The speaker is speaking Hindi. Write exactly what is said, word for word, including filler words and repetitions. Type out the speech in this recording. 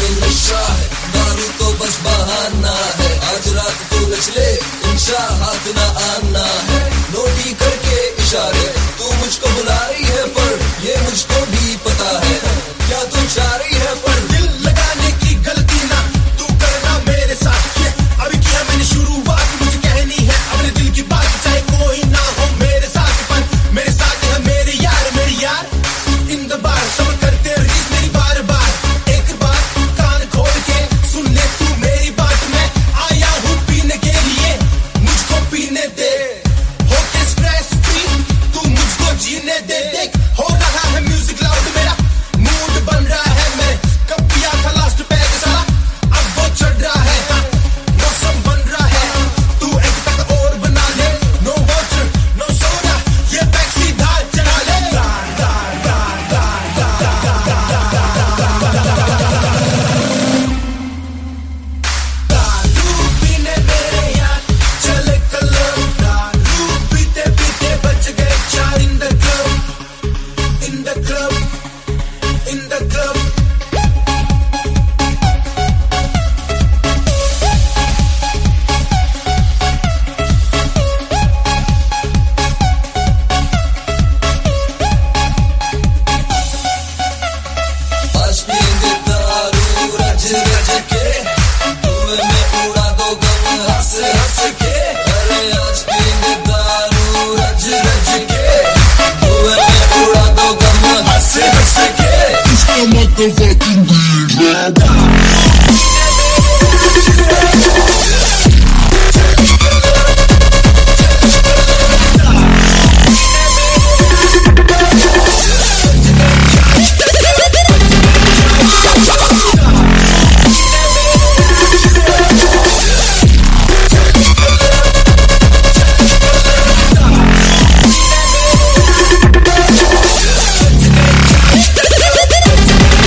ये नशा है, दारू तो बस बहाना है। आज रात तू नच ले, इंशा हाथ ना आना है। नोटी करके इशारे तू मुझको बुला रही है, पर ये मुझको भी पता है क्या तू चाह रही है। पर दिल लगाने की गलती ना तू करना मेरे साथ। ये अभी किया मैंने शुरुआत, मुझे कहनी है अपने दिल की बात। चाहे कोई ना हो मेरे साथ, पर मेरे साथ है मेरे यार, मेरी यार इन द बार। सब करते रीस मेरी बार बार। एक बार कान खोल के सुन ले तू मेरी बात। मैं आया हूँ पीने के लिए, मुझको पीने दे। होके स्ट्रेस फ्री तू मुझको जीने दे। देख हो रहा है म्यूजिक लाउड, मेरा मूड बन रहा है। मैं कब पिया था लास्ट पैग साला, अब वो चढ़ रहा है। हाँ, मौसम बन रहा है, तू एक तक और बना ले। नो वाटर नो सोडा, ये पैग सीधा चढ़ा ले। दारू पीने मेरे यार चले क्लब। दारू पीते पीते बच गए चार in the club, in the club, in the club. आज पिएंगे दारू रज रज के, धुएं में उड़ा दो गम हंस हंस के। अरे आज पिएंगे दारू रज रज के, धुएं में उड़ा दो गम हंस हंस के। It's the motherfucking weed.